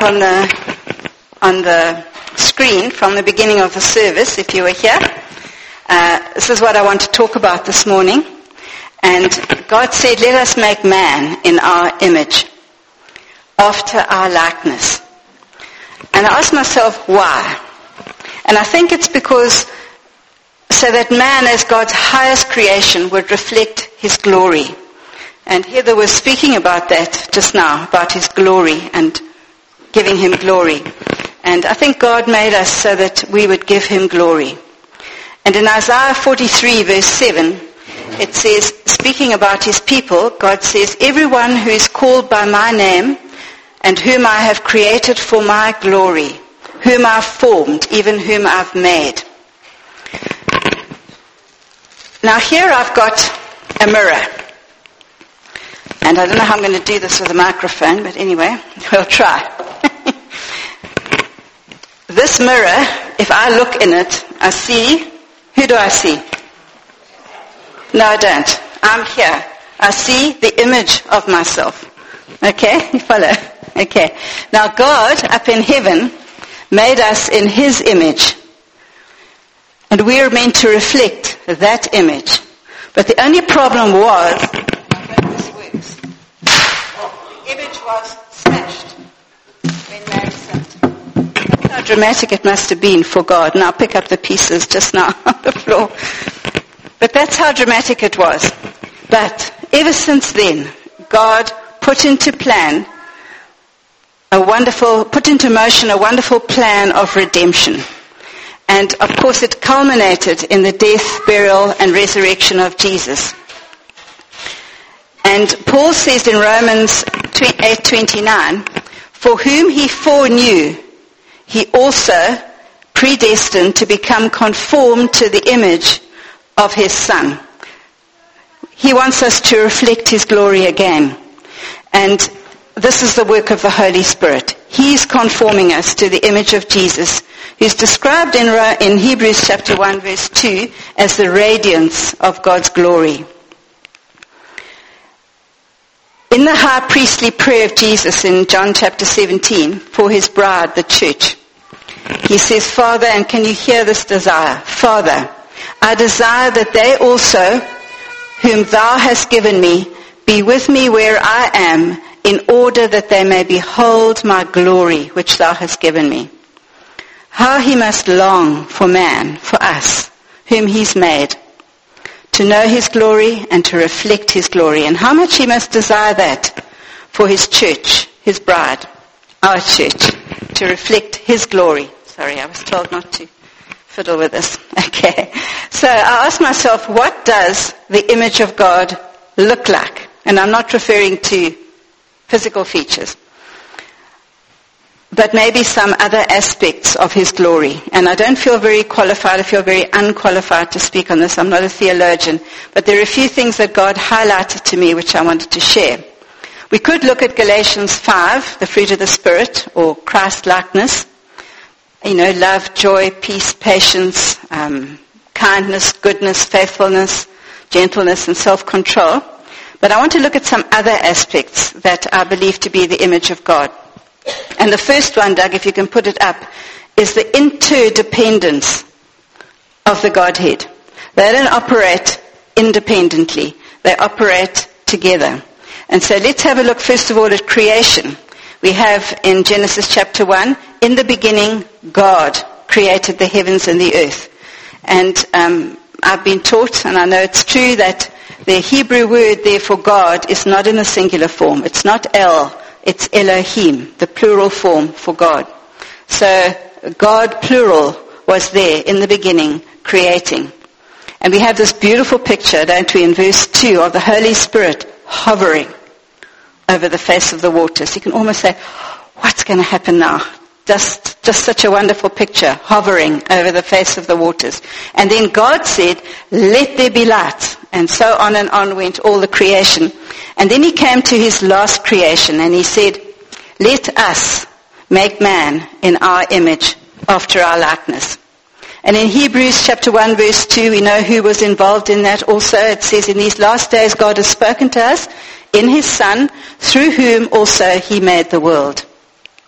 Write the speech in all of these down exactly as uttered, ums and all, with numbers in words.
up on the on the screen from the beginning of the service, if you were here. Uh, this is what I want to talk about this morning. And God said, let us make man in our image, after our likeness. And I asked myself, why? And I think it's because so that man as God's highest creation would reflect his glory. And Heather was speaking about that just now, about his glory and giving him glory. And I think God made us so that we would give him glory. And in Isaiah forty-three verse seven, it says, speaking about his people, God says, everyone who is called by my name and whom I have created for my glory, whom I've formed, even whom I've made. Now here I've got a mirror. And I don't know how I'm going to do this with a microphone, but anyway, we'll try. This mirror, if I look in it, I see, who do I see? No, I don't. I'm here. I see the image of myself. Okay, you follow? Okay. Now God, up in heaven, made us in his image. And we are meant to reflect that image. But the only problem was, I hope this works, the image was smashed when Mary sinned. That's how dramatic it must have been for God. And I'll pick up the pieces just now on the floor. But that's how dramatic it was. But ever since then, God put into plan a wonderful, put into motion a wonderful plan of redemption. And of course it culminated in the death, burial and resurrection of Jesus. And Paul says in Romans eight twenty-nine, for whom he foreknew, he also predestined to become conformed to the image of his Son. He wants us to reflect his glory again. And this is the work of the Holy Spirit. He's conforming us to the image of Jesus, who's described in, in Hebrews chapter one verse two as the radiance of God's glory. In the high priestly prayer of Jesus in John chapter seventeen for his bride, the church, he says, Father, and can you hear this desire? Father, I desire that they also, whom thou hast given me, be with me where I am, in order that they may behold my glory which thou hast given me. How he must long for man, for us, whom he's made, to know his glory and to reflect his glory. And how much he must desire that for his church, his bride, our church, to reflect his glory. Sorry, I was told not to fiddle with this. Okay. So I asked myself, what does the image of God look like? And I'm not referring to physical features, but maybe some other aspects of his glory. And I don't feel very qualified, I feel very unqualified to speak on this. I'm not a theologian, but there are a few things that God highlighted to me which I wanted to share. We could look at Galatians five, the fruit of the Spirit, or Christ-likeness. You know, love, joy, peace, patience, um, kindness, goodness, faithfulness, gentleness, and self-control. But I want to look at some other aspects that I believe to be the image of God. And the first one, Doug, if you can put it up, is the interdependence of the Godhead. They don't operate independently. They operate together. And so let's have a look first of all at creation. We have in Genesis chapter one, in the beginning, God created the heavens and the earth. And um, I've been taught, and I know it's true, that the Hebrew word there for God is not in the singular form. It's not El, it's Elohim, the plural form for God. So God, plural, was there in the beginning, creating. And we have this beautiful picture, don't we, in verse two, of the Holy Spirit hovering over the face of the waters. You can almost say, what's going to happen now? Just, just such a wonderful picture, hovering over the face of the waters. And then God said, let there be light. And so on and on went all the creation. And then he came to his last creation and he said, let us make man in our image, after our likeness. And in Hebrews chapter one verse two, we know who was involved in that also. It says, in these last days God has spoken to us in his Son, through whom also he made the world.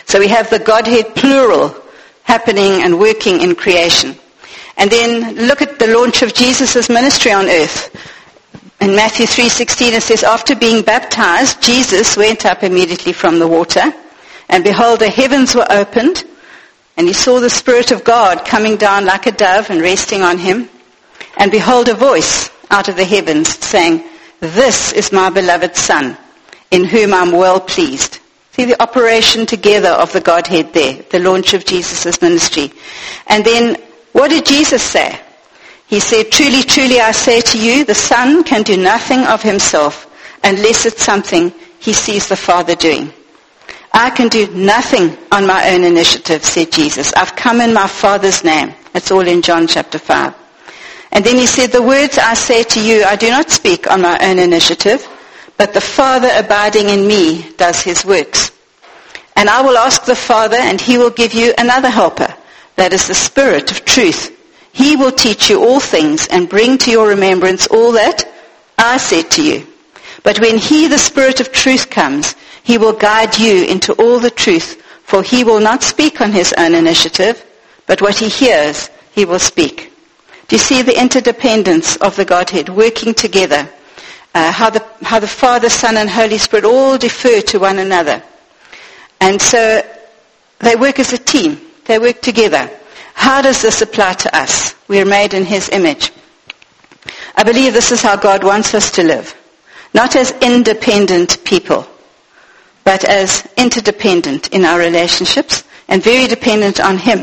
So we have the Godhead plural happening and working in creation. And then look at the launch of Jesus' ministry on earth. In Matthew three sixteen it says, after being baptized, Jesus went up immediately from the water, and behold, the heavens were opened, and he saw the Spirit of God coming down like a dove and resting on him. And behold, a voice out of the heavens saying, this is my beloved Son, in whom I'm well pleased. See the operation together of the Godhead there, the launch of Jesus' ministry. And then, what did Jesus say? He said, truly, truly, I say to you, the Son can do nothing of himself unless it's something he sees the Father doing. I can do nothing on my own initiative, said Jesus. I've come in my Father's name. That's all in John chapter five. And then he said, the words I say to you, I do not speak on my own initiative, but the Father abiding in me does his works. And I will ask the Father, and he will give you another helper, that is the Spirit of truth. He will teach you all things and bring to your remembrance all that I said to you. But when he, the Spirit of truth, comes, he will guide you into all the truth, for he will not speak on his own initiative, but what he hears, he will speak. Do you see the interdependence of the Godhead working together? Uh, how the how the Father, Son, and Holy Spirit all defer to one another. And so they work as a team. They work together. How does this apply to us? We are made in his image. I believe this is how God wants us to live. Not as independent people, but as interdependent in our relationships and very dependent on him.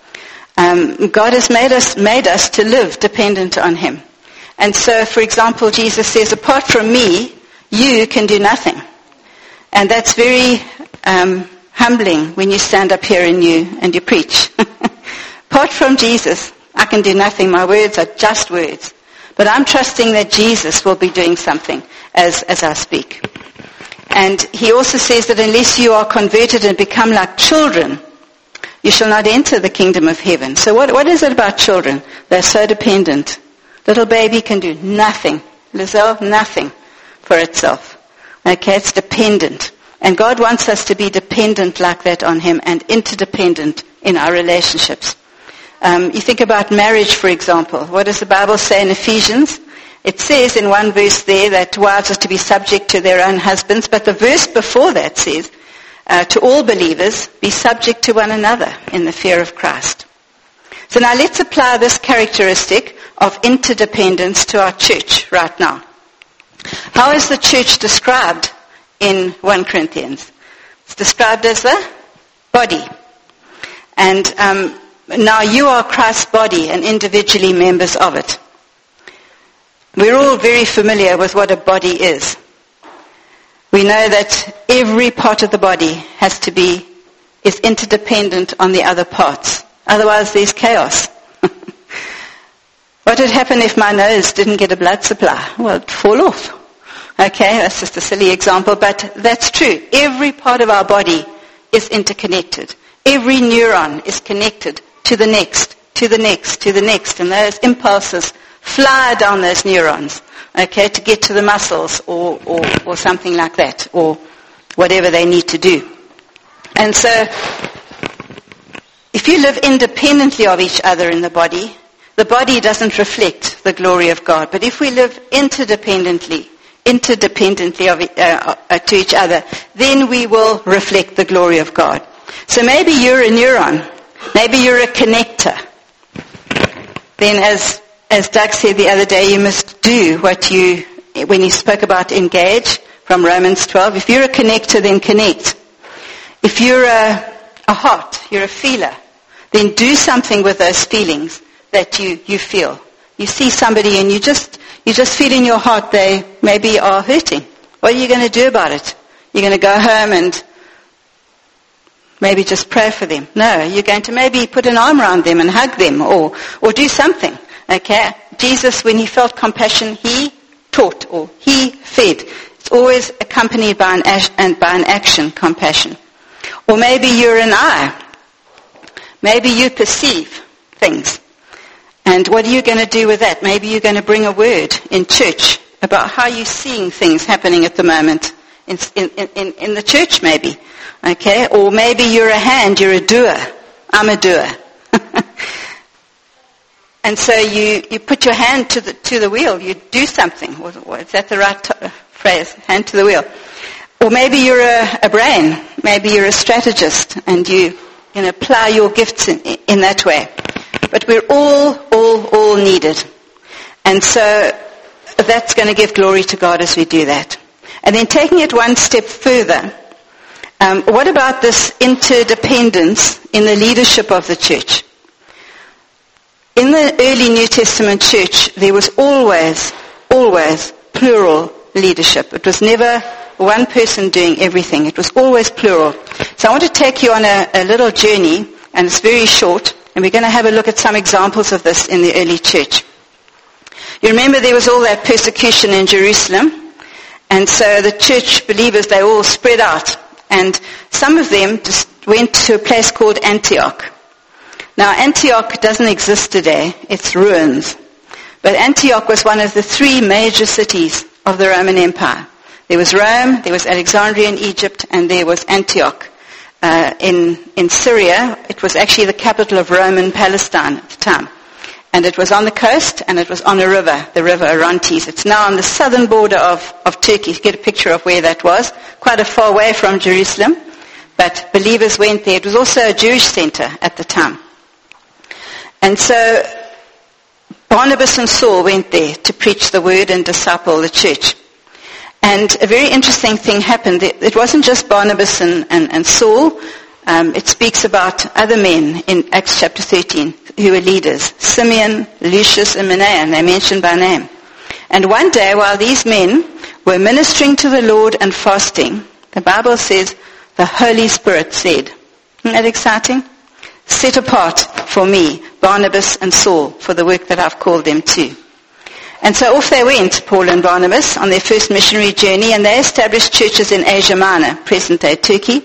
Um, God has made us, made us to live dependent on him. And so, for example, Jesus says, apart from me, you can do nothing. And that's very um, humbling when you stand up here and you, and you preach. Apart from Jesus, I can do nothing. My words are just words. But I'm trusting that Jesus will be doing something as, as I speak. And he also says that unless you are converted and become like children, you shall not enter the kingdom of heaven. So what, what is it about children? They're so dependent. Little baby can do nothing. Lizelle, nothing for itself. Okay, it's dependent. And God wants us to be dependent like that on him and interdependent in our relationships. Um, you think about marriage, for example. What does the Bible say in Ephesians? It says in one verse there that wives are to be subject to their own husbands, but the verse before that says, Uh, to all believers, be subject to one another in the fear of Christ. So now let's apply this characteristic of interdependence to our church right now. How is the church described in First Corinthians? It's described as the body. And um, now you are Christ's body and individually members of it. We're all very familiar with what a body is. We know that every part of the body has to be, is interdependent on the other parts. Otherwise there's chaos. What would happen if my nose didn't get a blood supply? Well, it'd fall off. Okay, that's just a silly example, but that's true. Every part of our body is interconnected. Every neuron is connected to the next, to the next, to the next, and those impulses fly down those neurons. Okay, to get to the muscles or, or, or something like that, or whatever they need to do. And so, if you live independently of each other in the body, the body doesn't reflect the glory of God. But if we live interdependently, interdependently of, uh, uh, to each other, then we will reflect the glory of God. So maybe you're a neuron, maybe you're a connector. Then as As Doug said the other day, you must do what you, when he spoke about engage from Romans twelve, if you're a connector, then connect. If you're a, a heart, you're a feeler, then do something with those feelings that you, you feel. You see somebody and you just, you just feel in your heart they maybe are hurting. What are you going to do about it? You're going to go home and maybe just pray for them? No, you're going to maybe put an arm around them and hug them or, or do something. Okay, Jesus, when he felt compassion, he taught or he fed. It's always accompanied by an, ash, and by an action, compassion. Or maybe you're an eye. Maybe you perceive things. And what are you going to do with that? Maybe you're going to bring a word in church about how you're seeing things happening at the moment in, in, in, in the church maybe. Okay? Or maybe you're a hand, you're a doer. I'm a doer. And so you, you put your hand to the to the wheel. You do something. Is that the right t- phrase? Hand to the wheel. Or maybe you're a, a brain. Maybe you're a strategist, and you, you know, apply your gifts in, in that way. But we're all, all, all needed. And so that's going to give glory to God as we do that. And then taking it one step further, um, what about this interdependence in the leadership of the church? In the early New Testament church, there was always, always plural leadership. It was never one person doing everything. It was always plural. So I want to take you on a, a little journey, and it's very short, and we're going to have a look at some examples of this in the early church. You remember there was all that persecution in Jerusalem, and so the church believers, they all spread out, and some of them just went to a place called Antioch. Now, Antioch doesn't exist today. It's ruins. But Antioch was one of the three major cities of the Roman Empire. There was Rome, there was Alexandria in Egypt, and there was Antioch uh, in, in Syria. It was actually the capital of Roman Palestine at the time. And it was on the coast, and it was on a river, the river Orontes. It's now on the southern border of, of Turkey. You get a picture of where that was. Quite a far away from Jerusalem. But believers went there. It was also a Jewish center at the time. And so Barnabas and Saul went there to preach the word and disciple the church. And a very interesting thing happened. It wasn't just Barnabas and, and, and Saul. Um, it speaks about other men in Acts chapter thirteen who were leaders. Simeon, Lucius, and Manaen, they're mentioned by name. And one day while these men were ministering to the Lord and fasting, the Bible says the Holy Spirit said, isn't that exciting? Set apart for me, Barnabas and Saul, for the work that I've called them to. And so off they went, Paul and Barnabas, on their first missionary journey, and they established churches in Asia Minor, present-day Turkey.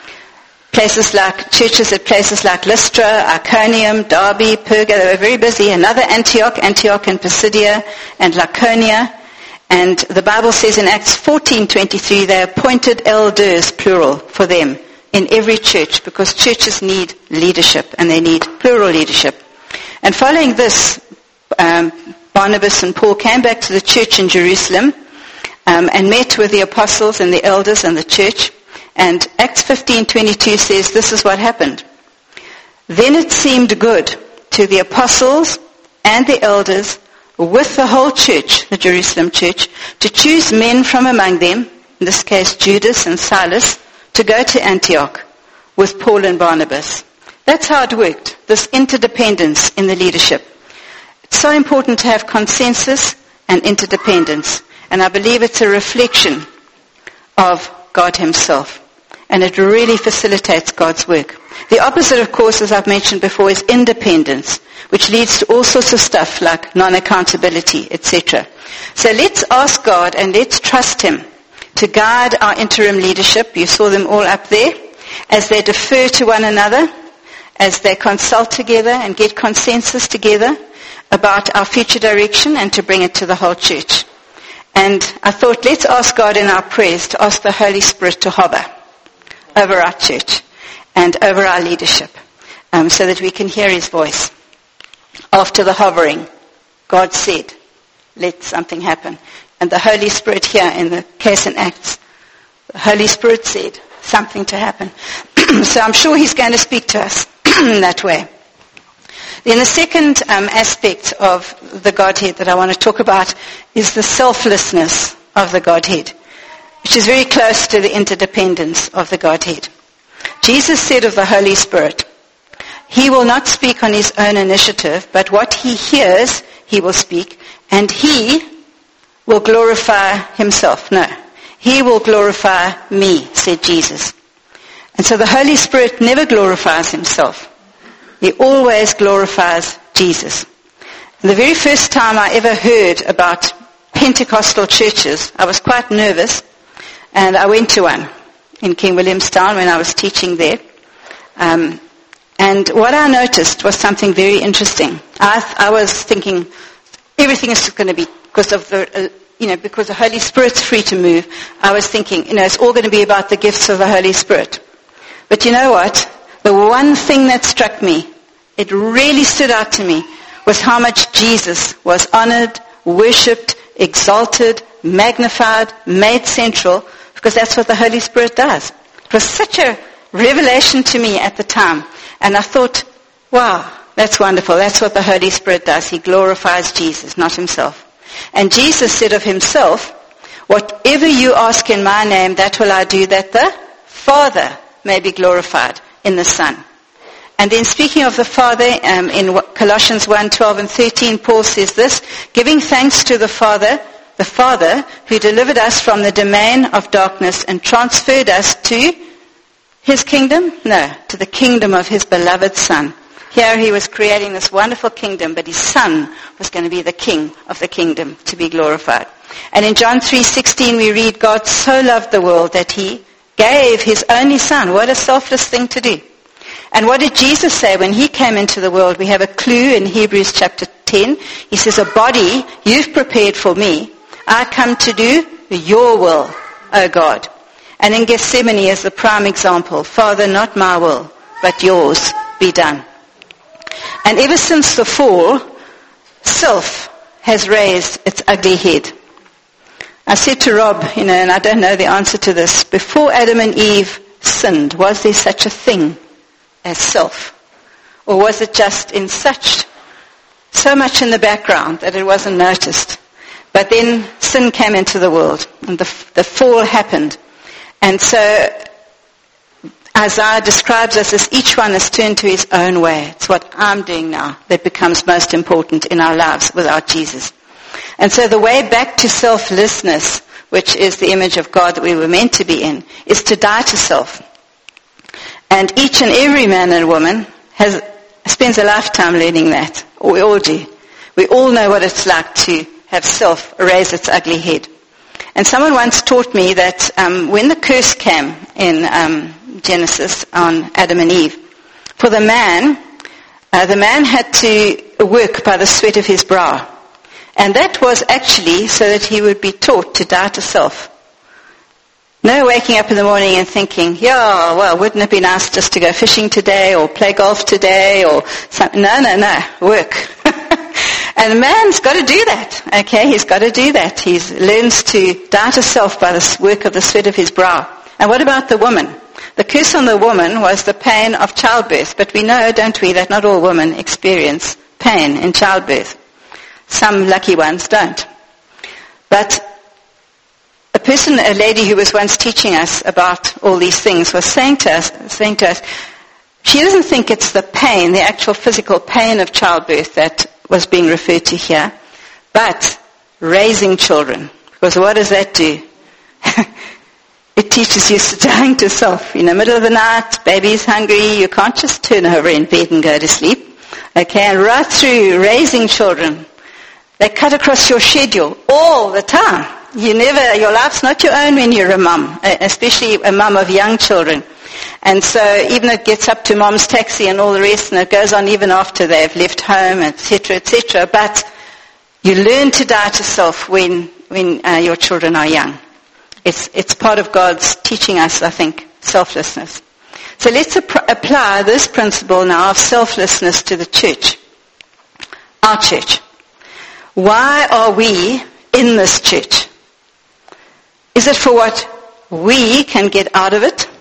Places like, churches at places like Lystra, Iconium, Derbe, Perga, they were very busy. Another Antioch, Antioch and Pisidia, and Laconia. And the Bible says in Acts fourteen twenty-three, they appointed elders, plural, for them in every church, because churches need leadership, and they need plural leadership. And following this, um, Barnabas and Paul came back to the church in Jerusalem um, and met with the apostles and the elders and the church. And Acts fifteen twenty-two says this is what happened. Then it seemed good to the apostles and the elders with the whole church, the Jerusalem church, to choose men from among them, in this case Judas and Silas, to go to Antioch with Paul and Barnabas. That's how it worked, this interdependence in the leadership. It's so important to have consensus and interdependence. And I believe it's a reflection of God himself. And it really facilitates God's work. The opposite, of course, as I've mentioned before, is independence, which leads to all sorts of stuff like non-accountability, et cetera. So let's ask God and let's trust him to guide our interim leadership. You saw them all up there. As they defer to one another, as they consult together and get consensus together about our future direction, and to bring it to the whole church. And I thought, let's ask God in our prayers to ask the Holy Spirit to hover over our church and over our leadership, um, so that we can hear his voice. After the hovering, God said, let something happen. And the Holy Spirit here, in the case in Acts, the Holy Spirit said something to happen. So I'm sure he's going to speak to us in that way. Then the second um, aspect of the Godhead that I want to talk about is the selflessness of the Godhead, which is very close to the interdependence of the Godhead. Jesus said of the Holy Spirit, he will not speak on his own initiative, but what he hears, he will speak, and he will glorify himself. No, he will glorify me, said Jesus. And so the Holy Spirit never glorifies himself. He always glorifies Jesus. And the very first time I ever heard about Pentecostal churches, I was quite nervous, and I went to one in King Williamstown when I was teaching there. Um, and what I noticed was something very interesting. I, I was thinking everything is going to be because of the, uh, you know, because the Holy Spirit's free to move. I was thinking, you know, it's all going to be about the gifts of the Holy Spirit. But you know what? The one thing that struck me, it really stood out to me, was how much Jesus was honored, worshipped, exalted, magnified, made central, because that's what the Holy Spirit does. It was such a revelation to me at the time. And I thought, wow, that's wonderful. That's what the Holy Spirit does. He glorifies Jesus, not himself. And Jesus said of himself, whatever you ask in my name, that will I do, that the Father may be glorified in the Son. And then speaking of the Father, um, in Colossians one, twelve and thirteen, Paul says this, giving thanks to the Father, the Father who delivered us from the domain of darkness and transferred us to his kingdom? No, to the kingdom of his beloved Son. Here he was creating this wonderful kingdom, but his Son was going to be the king of the kingdom, to be glorified. And in John three sixteen we read, God so loved the world that he gave his only Son. What a selfless thing to do. And what did Jesus say when he came into the world? We have a clue in Hebrews chapter ten. He says, a body you've prepared for me. I come to do your will, O God. And in Gethsemane is the prime example. Father, not my will, but yours be done. And ever since the fall, self has raised its ugly head. I said to Rob, you know, and I don't know the answer to this, before Adam and Eve sinned, was there such a thing as self? Or was it just in such, so much in the background that it wasn't noticed? But then sin came into the world, and the, the fall happened. And so Isaiah describes us as each one has turned to his own way. It's what I'm doing now that becomes most important in our lives without Jesus. And so the way back to selflessness, which is the image of God that we were meant to be in, is to die to self. And each and every man and woman has spends a lifetime learning that. We all do. We all know what it's like to have self raise its ugly head. And someone once taught me that um, when the curse came in um, Genesis on Adam and Eve, for the man, uh, the man had to work by the sweat of his brow. And that was actually so that he would be taught to die to self. No waking up in the morning and thinking, yeah, well, wouldn't it be nice just to go fishing today or play golf today or something? No, no, no, work. And the man's got to do that, okay? He's got to do that. He learns to die to self by the work of the sweat of his brow. And what about the woman? The curse on the woman was the pain of childbirth. But we know, don't we, that not all women experience pain in childbirth. Some lucky ones don't. But a person, a lady who was once teaching us about all these things was saying to us, saying to us, she doesn't think it's the pain, the actual physical pain of childbirth that was being referred to here, but raising children. Because what does that do? It teaches you dying to self. In the middle of the night, baby's hungry, you can't just turn over in bed and go to sleep. Okay, and right through raising children, they cut across your schedule all the time. You never, your life's not your own when you're a mum, especially a mum of young children. And so even it gets up to mom's taxi and all the rest, and it goes on even after they've left home, et cetera, et cetera. But you learn to die to self when when uh, your children are young. It's it's part of God's teaching us, I think, selflessness. So let's ap- apply this principle now of selflessness to the church, our church. Why are we in this church? Is it for what we can get out of it?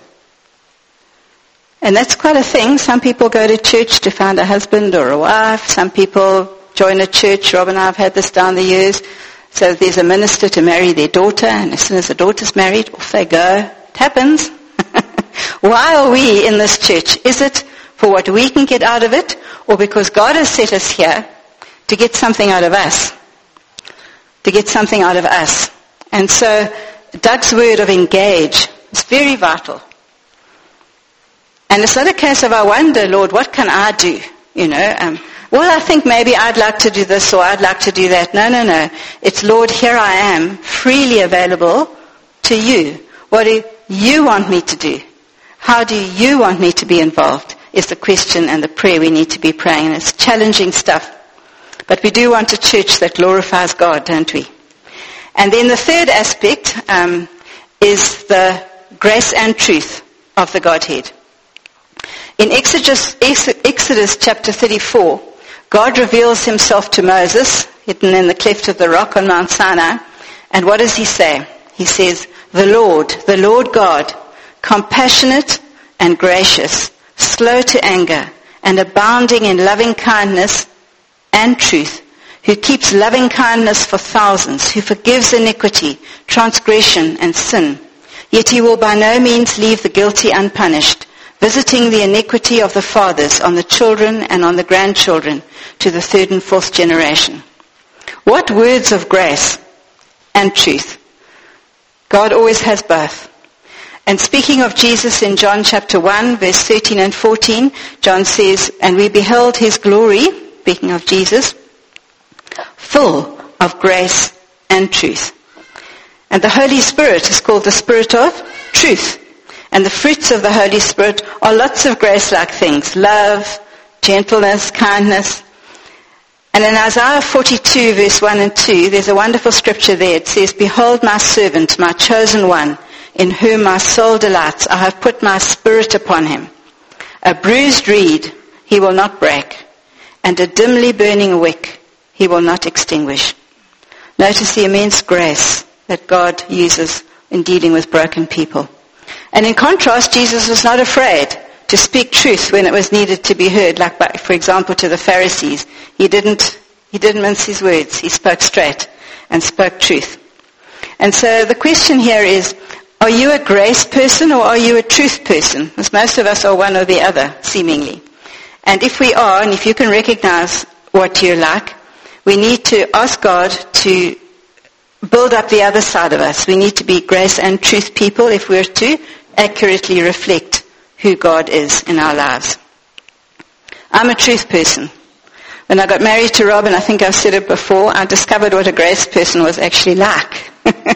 And that's quite a thing. Some people go to church to find a husband or a wife. Some people join a church. Rob and I have had this down the years. So there's a minister to marry their daughter, and as soon as the daughter's married, off they go. It happens. Why are we in this church? Is it for what we can get out of it, or because God has set us here to get something out of us? To get something out of us. And so Doug's word of engage is very vital. And it's not a case of I wonder, Lord, what can I do? You know, um, well, I think maybe I'd like to do this or I'd like to do that. No, no, no. It's, Lord, here I am, freely available to you. What do you want me to do? How do you want me to be involved is the question and the prayer we need to be praying. And it's challenging stuff. But we do want a church that glorifies God, don't we? And then the third aspect um, is the grace and truth of the Godhead. In Exodus, Exodus chapter thirty-four, God reveals himself to Moses, hidden in the cleft of the rock on Mount Sinai. And what does he say? He says, the Lord, the Lord God, compassionate and gracious, slow to anger, and abounding in loving kindness and truth, who keeps loving kindness for thousands, who forgives iniquity, transgression, and sin. Yet he will by no means leave the guilty unpunished, visiting the iniquity of the fathers on the children and on the grandchildren to the third and fourth generation. What words of grace and truth. God always has both. And speaking of Jesus in John chapter one, verse thirteen and fourteen, John says, and we beheld his glory, speaking of Jesus, full of grace and truth. And the Holy Spirit is called the Spirit of truth. And the fruits of the Holy Spirit are lots of grace-like things. Love, gentleness, kindness. And in Isaiah forty-two, verse one and two, there's a wonderful scripture there. It says, behold my servant, my chosen one, in whom my soul delights. I have put my spirit upon him. A bruised reed he will not break, and a dimly burning wick he will not extinguish. Notice the immense grace that God uses in dealing with broken people. And in contrast, Jesus was not afraid to speak truth when it was needed to be heard, like, by, for example, to the Pharisees. He didn't, he didn't mince his words. He spoke straight and spoke truth. And so the question here is, are you a grace person or are you a truth person? Because most of us are one or the other, seemingly. And if we are, and if you can recognize what you're like, we need to ask God to build up the other side of us. We need to be grace and truth people if we're to accurately reflect who God is in our lives. I'm a truth person. When I got married to Rob, and I think I've said it before, I discovered what a grace person was actually like.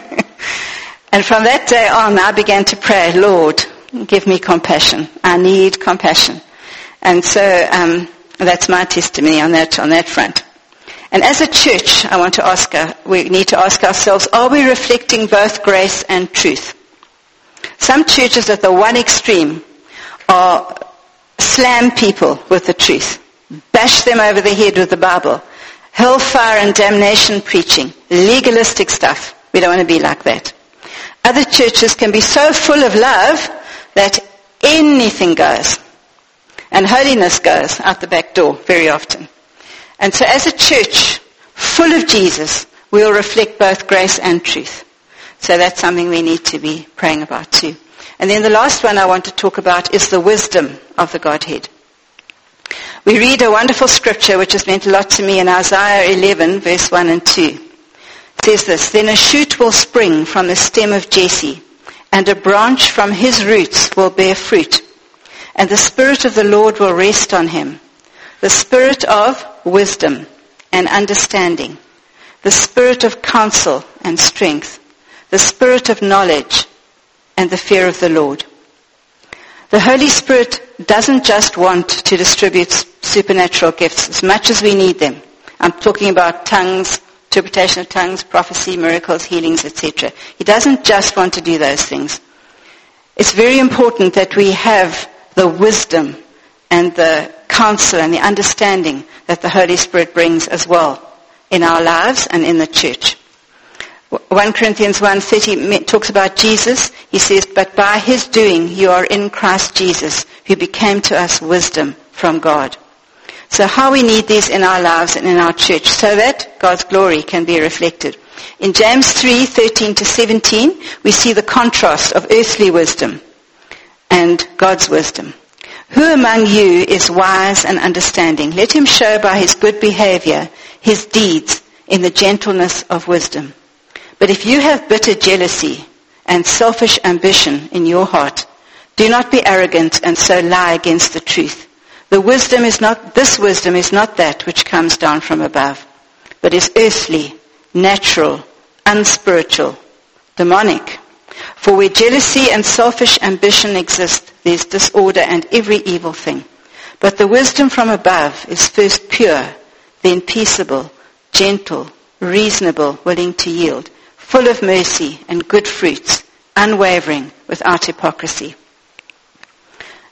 And from that day on, I began to pray, Lord, give me compassion. I need compassion. And so um, that's my testimony on that on that front. And as a church, I want to ask, uh, we need to ask ourselves, are we reflecting both grace and truth? Some churches at the one extreme are slam people with the truth, bash them over the head with the Bible, hellfire and damnation preaching, legalistic stuff. We don't want to be like that. Other churches can be so full of love that anything goes. And holiness goes out the back door very often. And so as a church full of Jesus, we'll reflect both grace and truth. So that's something we need to be praying about too. And then the last one I want to talk about is the wisdom of the Godhead. We read a wonderful scripture which has meant a lot to me in Isaiah eleven, verse one and two. It says this, then a shoot will spring from the stem of Jesse, and a branch from his roots will bear fruit. And the Spirit of the Lord will rest on him, the Spirit of wisdom and understanding, the Spirit of counsel and strength, the Spirit of knowledge and the fear of the Lord. The Holy Spirit doesn't just want to distribute supernatural gifts as much as we need them. I'm talking about tongues, interpretation of tongues, prophecy, miracles, healings, et cetera. He doesn't just want to do those things. It's very important that we have the wisdom and the counsel and the understanding that the Holy Spirit brings as well in our lives and in the church. First Corinthians one thirty talks about Jesus. He says, but by his doing you are in Christ Jesus, who became to us wisdom from God. So how we need these in our lives and in our church so that God's glory can be reflected. In James three thirteen to seventeen, we see the contrast of earthly wisdom and God's wisdom. Who among you is wise and understanding? Let him show by his good behavior his deeds in the gentleness of wisdom. But if you have bitter jealousy and selfish ambition in your heart, do not be arrogant and so lie against the truth. The wisdom is not, this wisdom is not that which comes down from above, but is earthly, natural, unspiritual, demonic. For where jealousy and selfish ambition exist, there is disorder and every evil thing. But the wisdom from above is first pure, then peaceable, gentle, reasonable, willing to yield, full of mercy and good fruits, unwavering, without hypocrisy.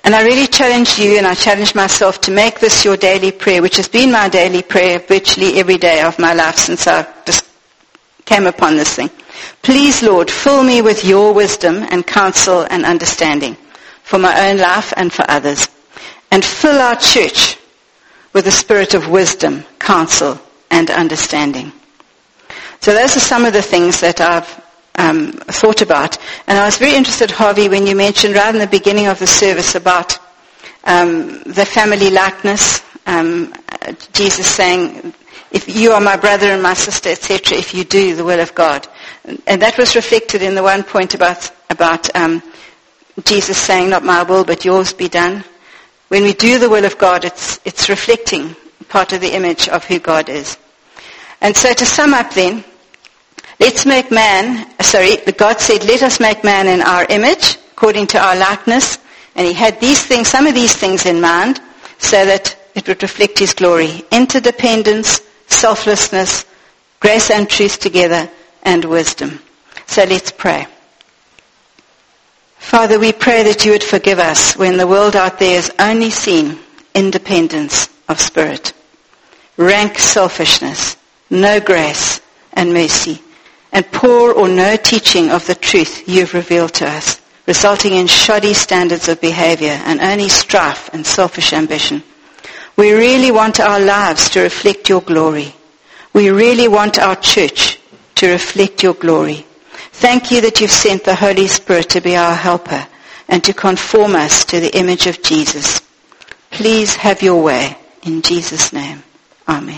And I really challenge you, and I challenge myself to make this your daily prayer, which has been my daily prayer virtually every day of my life since I just came upon this thing. Please, Lord, fill me with your wisdom and counsel and understanding for my own life and for others. And fill our church with a spirit of wisdom, counsel, and understanding. So those are some of the things that I've um, thought about. And I was very interested, Harvey, when you mentioned right in the beginning of the service about um, the family likeness. Um, Jesus saying, if you are my brother and my sister, et cetera, if you do the will of God. And that was reflected in the one point about, about um, Jesus saying, not my will, but yours be done. When we do the will of God, it's, it's reflecting part of the image of who God is. And so to sum up then, let's make man, sorry, God said, let us make man in our image, according to our likeness. And he had these things, some of these things in mind, so that it would reflect his glory. Interdependence, selflessness, grace and truth together, and wisdom. So let's pray. Father, we pray that you would forgive us when the world out there has only seen independence of spirit, rank selfishness, no grace and mercy, and poor or no teaching of the truth you've revealed to us, resulting in shoddy standards of behavior and only strife and selfish ambition. We really want our lives to reflect your glory. We really want our church to reflect your glory. Thank you that you've sent the Holy Spirit to be our helper and to conform us to the image of Jesus. Please have your way. In Jesus' name. Amen.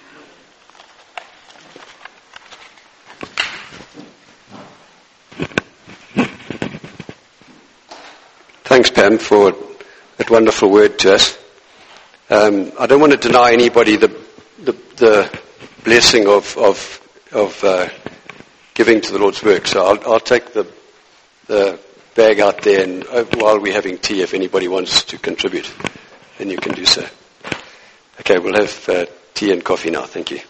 Thanks, Pam, for that wonderful word to us. Um, I don't want to deny anybody the the, the blessing of of, of uh, giving to the Lord's work. So I'll, I'll take the the bag out there, and uh, while we're having tea, if anybody wants to contribute, then you can do so. Okay, we'll have uh, tea and coffee now. Thank you.